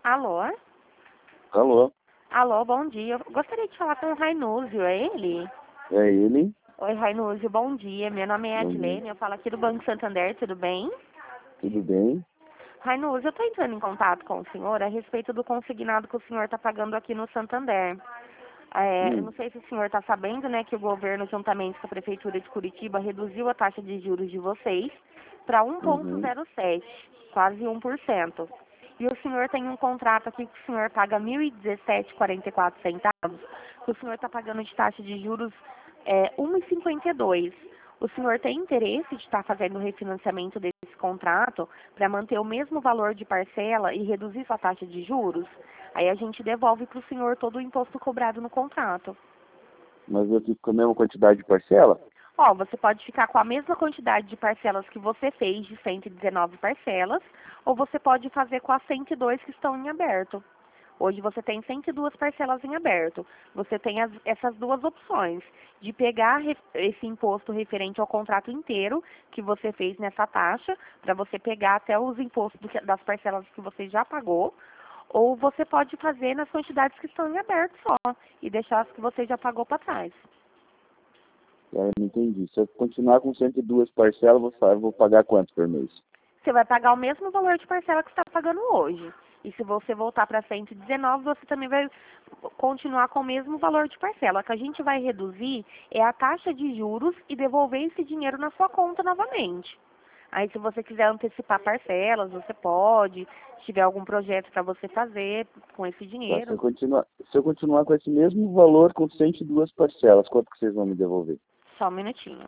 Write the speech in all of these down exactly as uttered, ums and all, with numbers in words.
Alô? Alô, Alô, bom dia. Eu gostaria de falar com o Rainúzio, é ele? é ele? Oi, Rainúzio, bom dia. Meu nome é Bom dia. Adilene, eu falo aqui do Banco Santander, tudo bem? Tudo bem? Rainúzio, eu estou entrando em contato com o senhor a respeito do consignado que o senhor está pagando aqui no Santander. É, eu Hum, não sei se o senhor está sabendo, né, que o governo, juntamente com a Prefeitura de Curitiba, reduziu a taxa de juros de vocês para um vírgula uhum. zero sete, quase um por cento. E o senhor tem um contrato aqui que o senhor paga mil e dezessete reais e quarenta e quatro centavos, que o senhor está pagando de taxa de juros é, um vírgula cinquenta e dois. O senhor tem interesse de estar fazendo o refinanciamento desse contrato para manter o mesmo valor de parcela e reduzir sua taxa de juros? Aí a gente devolve para o senhor todo o imposto cobrado no contrato. Mas eu fico com a mesma quantidade de parcela? Ó, você pode ficar com a mesma quantidade de parcelas que você fez, de cento e dezenove parcelas, ou você pode fazer com as cento e dois que estão em aberto. Hoje você tem cento e duas parcelas em aberto. Você tem as- essas duas opções, de pegar re- esse imposto referente ao contrato inteiro que você fez nessa taxa, para você pegar até os impostos do que- das parcelas que você já pagou, ou você pode fazer nas quantidades que estão em aberto só, e deixar as que você já pagou para trás. É, eu não entendi. Se eu continuar com cento e duas parcelas, eu vou, fa- eu vou pagar quanto por mês? Você vai pagar o mesmo valor de parcela que você está pagando hoje. E se você voltar para cento e dezenove, você também vai continuar com o mesmo valor de parcela. O que a gente vai reduzir é a taxa de juros e devolver esse dinheiro na sua conta novamente. Aí, se você quiser antecipar parcelas, você pode. Se tiver algum projeto para você fazer com esse Tá, se, eu dinheiro, continuar, se eu continuar com esse mesmo valor com cento e duas parcelas, quanto que vocês vão me devolver? só um minutinho.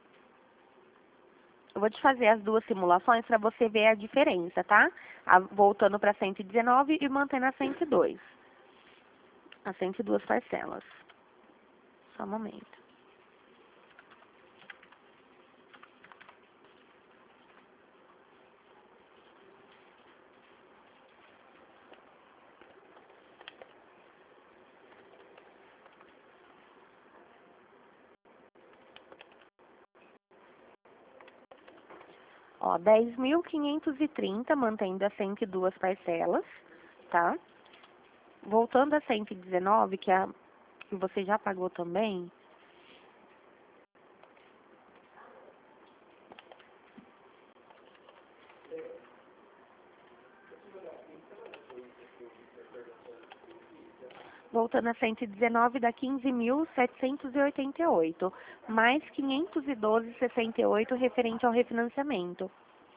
Eu vou te fazer as duas simulações para você ver a diferença, tá? A- voltando para cento e dezenove e mantendo a cento e dois. As cento e duas parcelas. Só um momento. Ó, dez mil quinhentos e trinta, mantendo as cento e duas parcelas, tá? Voltando a cento e dezenove, que, é a, que você já pagou também, voltando a cento e dezenove dá quinze mil setecentos e oitenta e oito, mais quinhentos e doze vírgula sessenta e oito referente ao refinanciamento.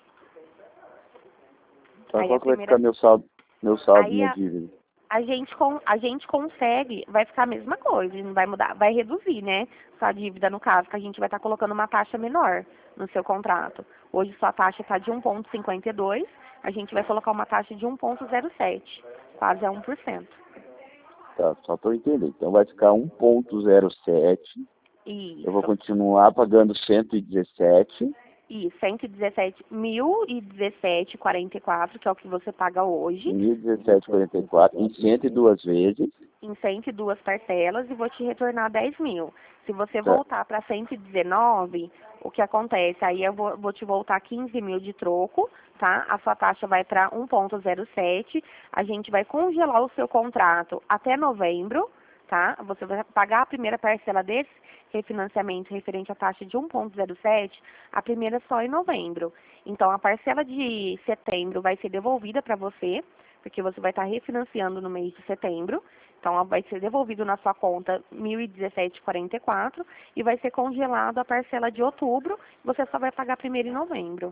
Tá, Aí a qual que vai primeira, ficar meu saldo, meu saldo, aí minha a, dívida? a gente com, a gente consegue, vai ficar a mesma coisa, não vai mudar, vai reduzir, né? Sua dívida, no caso, que a gente vai estar colocando uma taxa menor no seu contrato. Hoje sua taxa está de um vírgula cinquenta e dois, a gente vai colocar uma taxa de um vírgula zero sete, quase a um por cento. Tá, só para eu entender. Então vai ficar um vírgula zero sete, eu vou Isso. continuar pagando cento e dezessete. E cento e dezessete mil e dezessete vírgula quarenta e quatro, que é o que você paga hoje, mil e dezessete vírgula quarenta e quatro em cento e duas vezes. em cento e duas parcelas, e vou te retornar dez mil. Se você Tá, voltar para cento e dezenove, o que acontece? Aí eu vou, vou te voltar quinze mil de troco, tá? A sua taxa vai para um vírgula zero sete. A gente vai congelar o seu contrato até novembro, tá? Você vai pagar a primeira parcela desse refinanciamento referente à taxa de um vírgula zero sete, a primeira só em novembro. Então, a parcela de setembro vai ser devolvida para você, porque você vai estar refinanciando no mês de setembro. Então, ela vai ser devolvido na sua conta mil e dezessete vírgula quarenta e quatro e vai ser congelado a parcela de outubro. Você só vai pagar primeiro em novembro.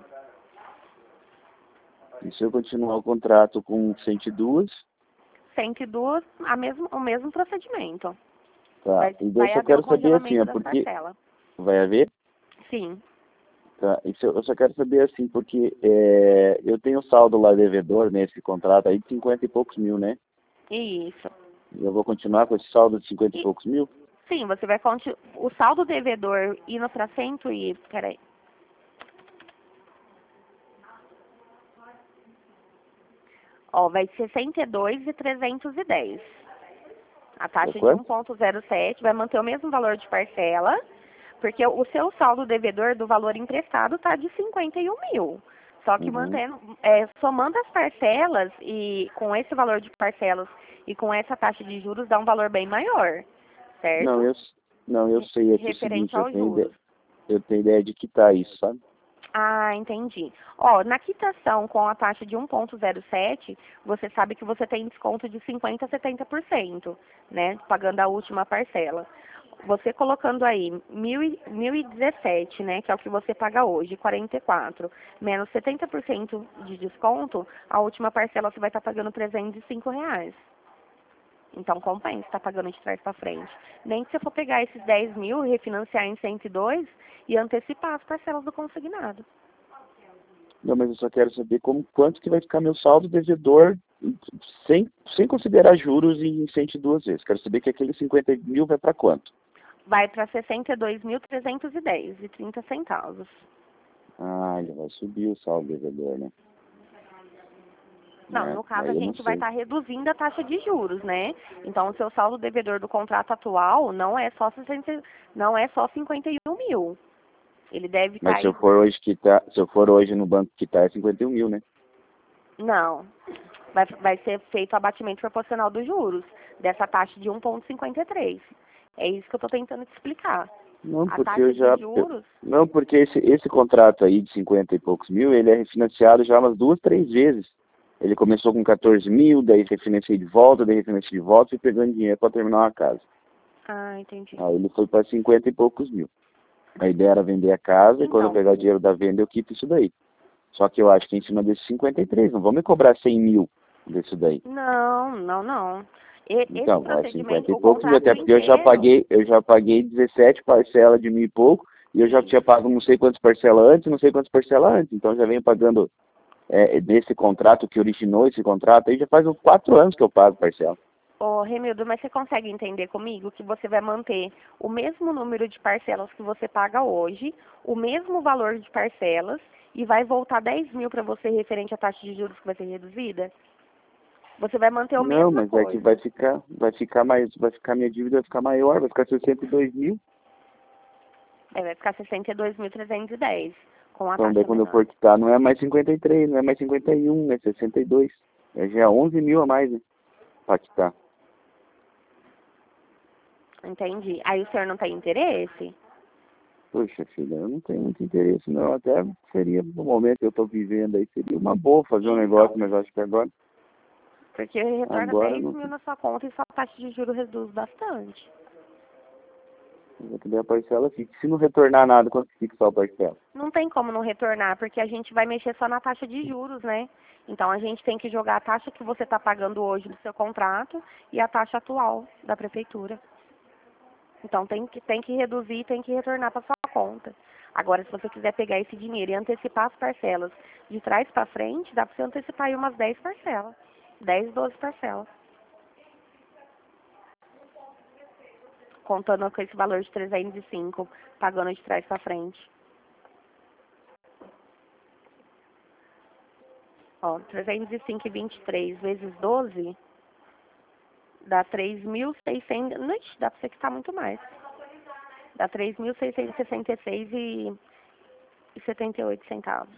e se eu continuar o contrato com cento e dois, cento e dois, a mesmo, o mesmo procedimento. tá? Vai, E daí eu vai só haver o quero saber assim, congelamento ó, das porque parcelas. vai haver, Sim, tá? E se eu, eu só quero saber assim, porque é, eu tenho saldo lá devedor nesse contrato aí de cinquenta e poucos mil, né? isso. E eu vou continuar com esse saldo de cinquenta e E, poucos mil? sim, você vai continuar. O saldo devedor indo para cento e... Peraí. Ó, vai ser sessenta e dois mil trezentos e dez. A É taxa de um quanto? vírgula zero sete vai manter o mesmo valor de parcela, porque o seu saldo devedor do valor emprestado está de cinquenta e um mil. Só que Uhum. mantendo, é, somando as parcelas e com esse valor de parcelas e com essa taxa de juros dá um valor bem maior, certo? Não, eu, não, eu sei, é que é o Referente seguinte, eu aos tenho, ide- juros. eu tenho ideia de quitar isso, sabe? Ah, entendi. Ó, na quitação com a taxa de um ponto zero sete, você sabe que você tem desconto de cinquenta a setenta por cento, né? Pagando a última parcela. Você colocando aí mil e mil e dezessete, né? Que é o que você paga hoje, quarenta e quatro, menos setenta por cento de desconto, a última parcela você vai estar pagando trezentos e cinco reais. Então compensa, tá pagando de trás para frente. Nem que você for pegar esses dez mil, refinanciar em cento e dois e antecipar as parcelas do consignado. Não, mas eu só quero saber como, quanto que vai ficar meu saldo devedor sem, sem considerar juros e cento e duas vezes. Quero saber que aquele cinquenta mil vai para quanto? Vai para sessenta e dois mil trezentos e dez e trinta centavos. Ah, ele vai subir o saldo devedor, né? Não, É, no caso a aí eu não gente vai sei. estar reduzindo a taxa de juros, né? Então o seu saldo devedor do contrato atual não é só sessenta, não é só cinquenta e um mil. Ele deve Mas se eu cair. for hoje quitar, se eu for hoje no banco quitar é cinquenta e um mil, né? Não. Vai, vai ser feito o abatimento proporcional dos juros dessa taxa de um ponto cinquenta e três. É isso que eu estou tentando te explicar. Não, A porque eu taxa já. de eu- juros. não, porque esse, esse contrato aí de cinquenta e poucos mil, ele é refinanciado já umas duas, três vezes. Ele começou com quatorze mil, daí refinanciei de volta, daí refinanciei de volta e pegando dinheiro para terminar uma casa. Ah, entendi. Aí ele foi para cinquenta e poucos mil. A ideia era vender a casa e quando eu Então, pegar o dinheiro da venda eu quito isso daí. Só que eu acho que em cima desses cinquenta e três, não vão me cobrar cem mil disso daí. não, não, não. E- esse Então, vai procedimento, cinquenta e o poucos mil, contrato até porque eu já inteiro. paguei, eu já paguei dezessete parcelas de mil e pouco, e eu já tinha pago não sei quantas parcelas antes, não sei quantas parcelas antes, então já venho pagando é, desse contrato que originou esse contrato, aí já faz uns quatro anos que eu pago parcela. Ô, Remildo, mas você consegue entender comigo que você vai manter o mesmo número de parcelas que você paga hoje, o mesmo valor de parcelas, e vai voltar dez mil para você referente à taxa de juros que vai ser reduzida? Você vai manter a Não, mesma mas é que coisa. vai ficar, vai ficar mais, vai ficar minha dívida vai ficar maior, vai ficar sessenta e dois mil. É, vai ficar sessenta e dois mil trezentos e dez com a Então daí taxa quando eu menor. for quitar, não é mais cinquenta e três, não é mais cinquenta e um, é sessenta e dois. É já onze mil a mais, né? Pra quitar. Entendi. Aí o senhor não tem interesse? Poxa, filha, eu não tenho muito interesse, não. Até seria, no momento que eu estou vivendo aí, seria uma boa fazer um negócio, Então, mas acho que agora, porque retorna agora dez não. mil na sua conta e sua taxa de juros reduz bastante. Vou ter a parcela fixa. Se não retornar nada, quanto fica só a parcela? Não tem como não retornar, porque a gente vai mexer só na taxa de juros, né? Então a gente tem que jogar a taxa que você está pagando hoje do seu contrato e a taxa atual da prefeitura. Então tem que, tem que reduzir e tem que retornar para sua conta. Agora, se você quiser pegar esse dinheiro e antecipar as parcelas de trás para frente, dá para você antecipar aí umas dez parcelas. dez, doze parcelas. Contando com esse valor de trezentos e cinco, pagando de trás para frente. Ó, trezentos e cinco e vinte e três vezes doze dá três mil e seiscentos. Ixi, dá pra você quitar muito mais. Dá três mil seiscentos e sessenta e seis e setenta e oito centavos.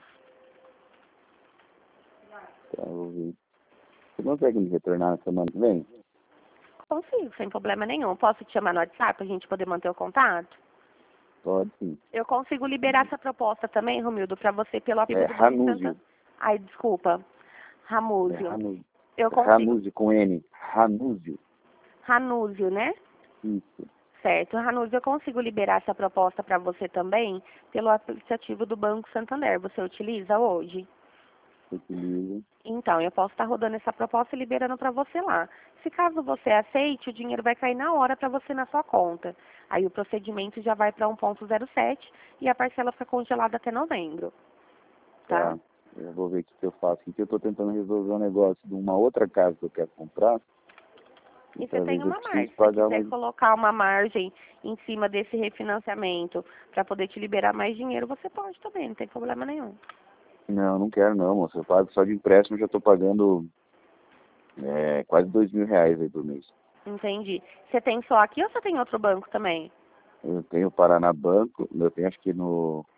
Tá, eu vou ver. Você consegue me retornar na semana que vem? Consigo, sem problema nenhum. Posso te chamar no WhatsApp pra gente poder manter o contato? Pode sim. Eu consigo liberar essa proposta também, Romildo, pra você pelo É aplicativo do Banco Ranúzio. Santander. Ai, desculpa. É Ramúzio. Ranúzio. Eu É consigo. Ranúzio com N. Ranúzio. Ranúzio, né? Isso. Certo. Ranúzio, eu consigo liberar essa proposta para você também pelo aplicativo do Banco Santander. Você utiliza hoje? Utilizo. Então, eu posso estar rodando essa proposta e liberando para você lá. Se caso você aceite, o dinheiro vai cair na hora para você na sua conta. Aí o procedimento já vai para um ponto zero sete e a parcela fica congelada até novembro. Tá? Tá. Eu vou ver o que que eu faço. Aqui que eu estou tentando resolver um negócio de uma outra casa que eu quero comprar. E você Talvez tem eu uma margem. precise Se você pagar quiser mais. colocar uma margem em cima desse refinanciamento para poder te liberar mais dinheiro, você pode também, não tem problema nenhum. Não, não quero não, moço. Eu pago só de empréstimo, eu já estou pagando é, quase dois mil reais aí por mês. Entendi. Você tem só aqui ou você tem outro banco também? Eu tenho o Paraná Banco, eu tenho acho que no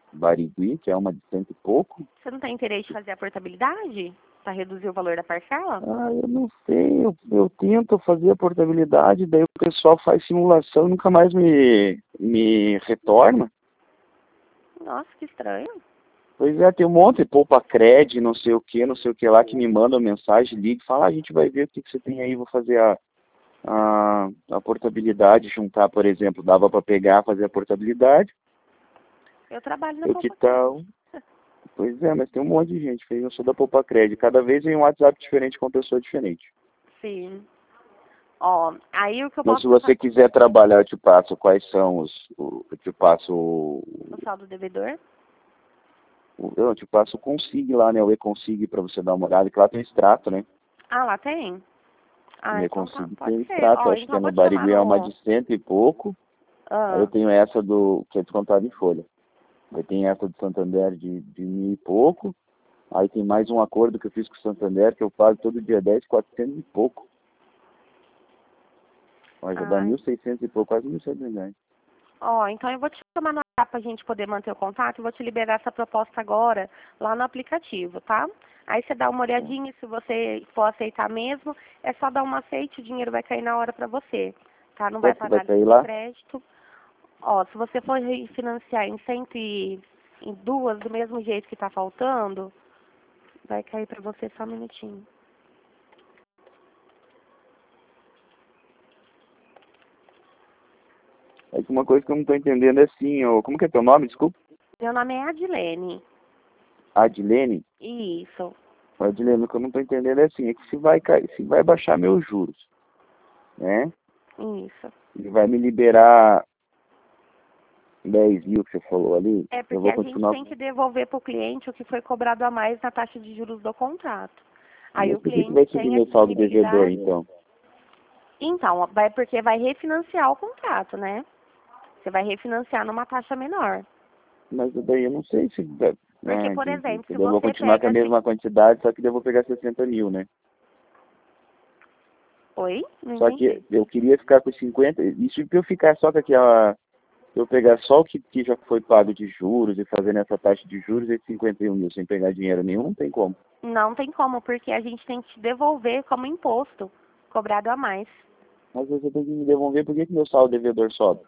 Barigui, que é uma de cento e pouco. Você não tem interesse de fazer a portabilidade? Para reduzir o valor da parcela? Ah, eu não sei, eu, eu tento fazer a portabilidade, daí o pessoal faz simulação e nunca mais me, me retorna. Nossa, que estranho. Pois é, tem um monte, poupa cred, não sei o que, não sei o que lá, que me mandam mensagem, liga e fala, ah, a gente vai ver o que, que você tem aí, vou fazer a, a, a portabilidade, juntar, por exemplo, dava para pegar, fazer a portabilidade. Eu trabalho na Eu que Poupa tal? Pois é, mas tem um monte de gente, eu sou da Poupa Cred, cada vez vem um WhatsApp diferente com pessoa diferente. Sim. Ó, aí o que eu Mas posso se você fazer? quiser trabalhar, eu te passo quais são os, o, eu te passo o, O saldo devedor? o- eu te passo o Consig lá, né, o E-Consig para você dar uma olhada, que lá tem extrato, né? Ah, lá tem? O Ah, então tá, E-Consig tem pode ser. extrato, Ó, acho que então é eu vou no te chamar Barigui é uma no... de cento e pouco, aí eu Ah, tenho essa do, que é descontado em folha. Aí tem essa do Santander de, de mil e pouco, aí tem mais um acordo que eu fiz com o Santander, que eu pago todo dia dez, quatrocentos e pouco. Mas já dá ah, mil e seiscentos e pouco, quase mil e setecentos reais. ó, então eu vou te chamar no WhatsApp pra gente poder manter o contato e vou te liberar essa proposta agora lá no aplicativo, tá? Aí você dá uma olhadinha, se você for aceitar mesmo, é só dar um aceite, o dinheiro vai cair na hora pra você, tá? Não vai Quanto que vai pagar linha sair de lá? crédito. Ó, se você for refinanciar em cento e em duas do mesmo jeito que tá faltando, vai cair pra você só um minutinho. É que uma coisa que eu não estou entendendo é assim, ó, como que é teu nome, desculpa? Meu nome é Adilene. Adilene? Isso, Adilene, o que eu não estou entendendo é assim, é que se vai, cair, se vai baixar meus juros, né? isso. E vai me liberar dez mil que você falou ali, É eu porque vou a gente continuar. tem que devolver para o cliente o que foi cobrado a mais na taxa de juros do contrato. Aí Mas o por que, que vai cliente subir tem a meu saldo devedor, disponibilidade. então? Então, vai porque vai refinanciar o contrato, né? Você vai refinanciar numa taxa menor. Mas daí eu não sei se... dá- Porque, Ah, por entendi. exemplo, se Daí eu vou você continuar com a pega assim. mesma quantidade, só que daí eu vou pegar sessenta mil, né? Oi? Não Só que entendi. eu queria ficar com cinquenta, isso pra eu ficar só com aquela... Se eu pegar só o que, que já foi pago de juros e fazer nessa taxa de juros, esses cinquenta e um mil sem pegar dinheiro nenhum, não tem como. Não tem como, porque a gente tem que te devolver como imposto cobrado a mais. Mas você tem que me devolver, por que, que meu saldo devedor sobe?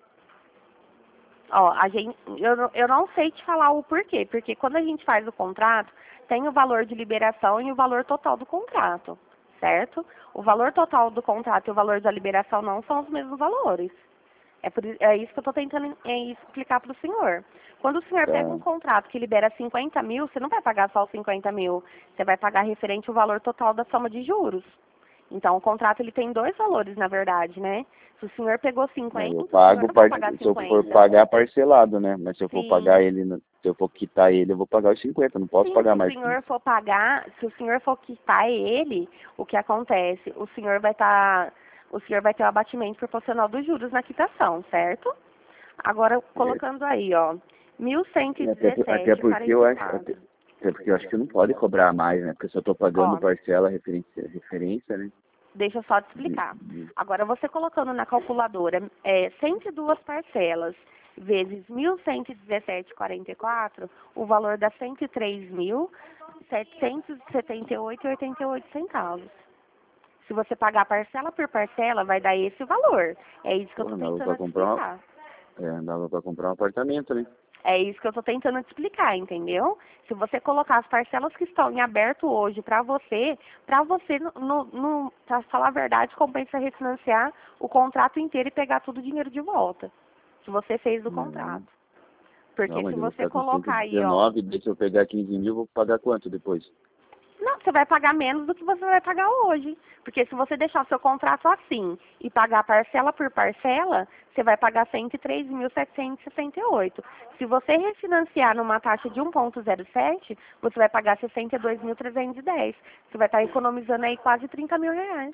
Ó, a gente, eu, não- eu não sei te falar o porquê, porque quando a gente faz o contrato, tem o valor de liberação e o valor total do contrato, certo? O valor total do contrato e o valor da liberação não são os mesmos valores. É, por, i- é isso que eu estou tentando é, explicar para o senhor. Quando o senhor pega Tá. um contrato que libera cinquenta mil, você não vai pagar só os cinquenta mil, você vai pagar referente ao valor total da soma de juros. Então, o contrato ele tem dois valores, na verdade, né? Se o senhor pegou Aí cinquenta, eu o senhor pago, não vai par- pagar se eu for cinquenta. pagar parcelado, né? Mas se eu for pagar Sim. ele, no- se eu for quitar ele, eu vou pagar os cinquenta, não posso Sim, se pagar o mais que senhor isso. for pagar, se o senhor for quitar ele, o que acontece? O senhor vai estar, o senhor vai ter o abatimento proporcional dos juros na quitação, certo? Agora, É, colocando aí, ó, mil cento e e até, por- até dezessete e porque eu quarenta e acho, até, quatro. até porque eu acho que não pode cobrar mais, né? Porque se eu tô pagando Ó, parcela referência, referência, né? deixa eu só te De, explicar. de, Agora, você colocando na calculadora é, cento e duas parcelas vezes mil cento e dezessete vírgula quarenta e quatro, o valor dá cento e três mil, setecentos e setenta e oito vírgula oitenta e oito centavos. Se você pagar parcela por parcela, vai dar esse valor. É isso que eu porra, estou dava tentando pra te comprar, uma- explicar. é, dava pra comprar um apartamento, né? É isso que eu estou tentando te explicar, entendeu? Se você colocar as parcelas que estão em aberto hoje para você, para você, no, no, no, para falar a verdade, compensa refinanciar o contrato inteiro e pegar todo o dinheiro de volta, que você fez do Não, contrato. não, Porque se mas eu vou você ficar com colocar aí, ó, cento e dezenove, daí se eu pegar quinze mil, eu vou pagar quanto depois? não, você vai pagar menos do que você vai pagar hoje. Porque se você deixar o seu contrato assim e pagar parcela por parcela, você vai pagar cento e três mil setecentos e sessenta e oito. Se você refinanciar numa taxa de um ponto zero sete, você vai pagar sessenta e dois mil trezentos e dez. Você vai estar economizando aí quase trinta mil reais.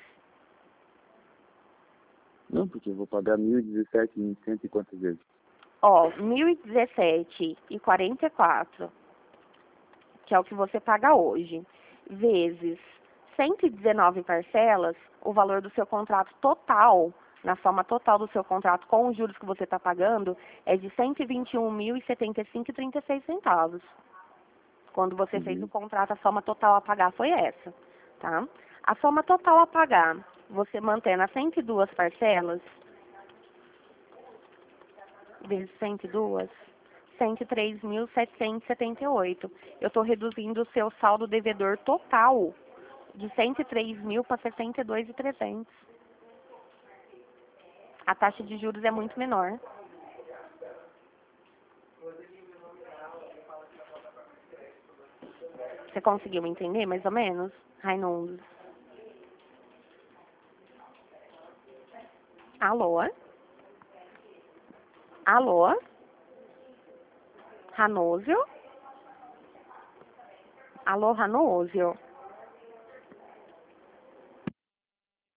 Não, porque eu vou pagar mil e dezessete em cento e quantas vezes? Ó, mil e dezessete e quarenta e quatro, que é o que você paga hoje, vezes cento e dezenove parcelas, o valor do seu contrato total na soma total do seu contrato com os juros que você está pagando, é de cento e vinte e um mil e setenta e cinco reais e trinta e seis centavos. Quando você Uhum. fez o contrato, a soma total a pagar foi essa, tá? A soma total a pagar, você mantendo as cento e duas parcelas, vezes cento e dois, cento e três mil setecentos e setenta e oito. Eu estou reduzindo o seu saldo devedor total de cento e três mil para sessenta e dois mil e trezentos. A taxa de juros é muito menor. Você conseguiu entender, mais ou menos, Raimundo? Alô? Alô? Ranúzio? Alô, Ranúzio?